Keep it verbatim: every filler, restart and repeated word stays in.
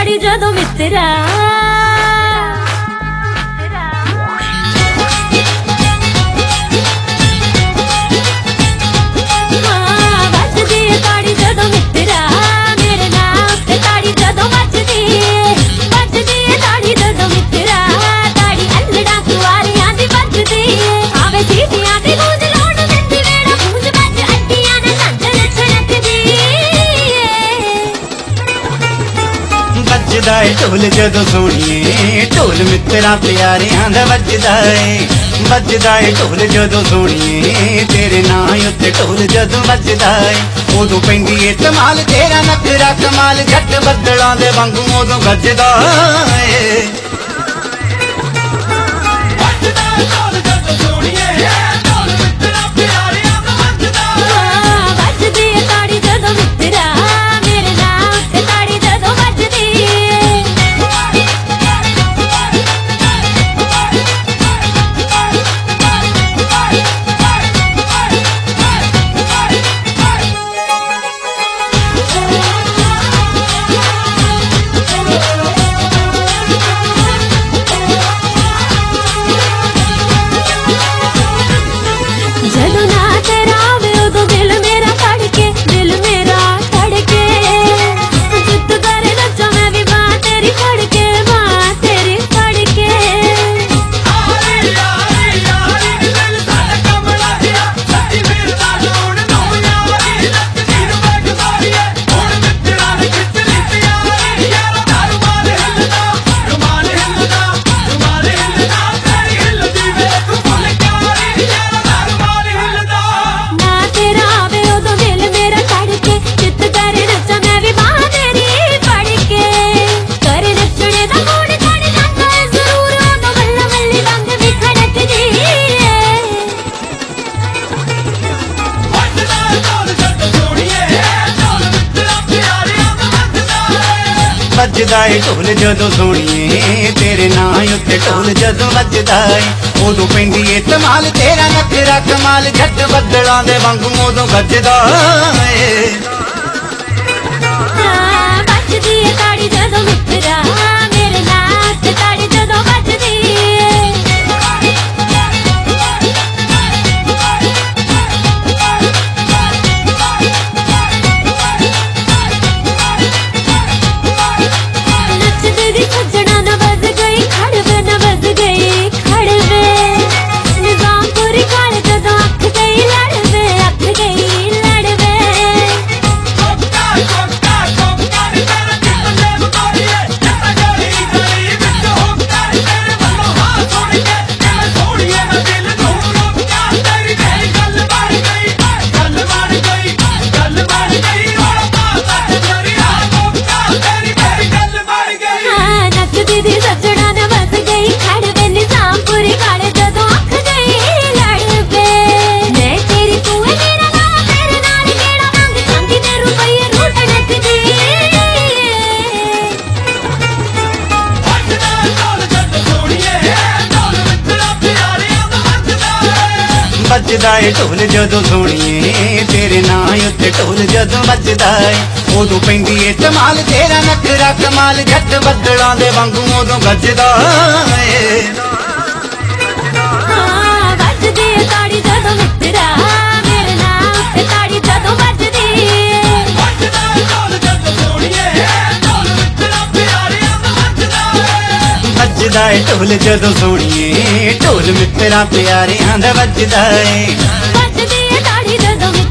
ताड़ी जदों मित्रा वजदा है ढोल जदों सोहणीए ढोल मित्रा प्यारियां दा वजदा है वजदा है ढोल जदों सोहणीए तेरे नां उत्ते ढोल जदों वजदा है उदों पैंदी ए धमाल तेरा नखरा कमाल जट बदलां दे वांगू उदों गजदा है वजदा है ढोल जदों सोहणीए तेरे नां उत्ते ढोल जदों वजदा है उदों पैंदी ए धमाल तेरा नखरा कमाल जट बदलां दे वांगू उदों गजदा है वजदी है ताड़ी जदों मित्रा मेरे नां उत्ते ताड़ी जदों वजदी वजदा है ढोल जदों सोहणीए तेरे नां उत्ते ढोल जदों वजदा है उदों पैंदी ए धमाल तेरा नखरा कमाल जट बदलां दे वांगू उदों गजदा है वजदी है ताड़ी जदों मित्रा मेरे नां उत्ते ताड़ी जदों वजदी वजदा है ढोल जदों सोहणीए ढोल मित्रा प्यारियां दा वजदा है वजदा है ढोल जदों सोहणीए ढोल मित्रा प्यारियां दा वजदा है वजदी है ताड़ी जदों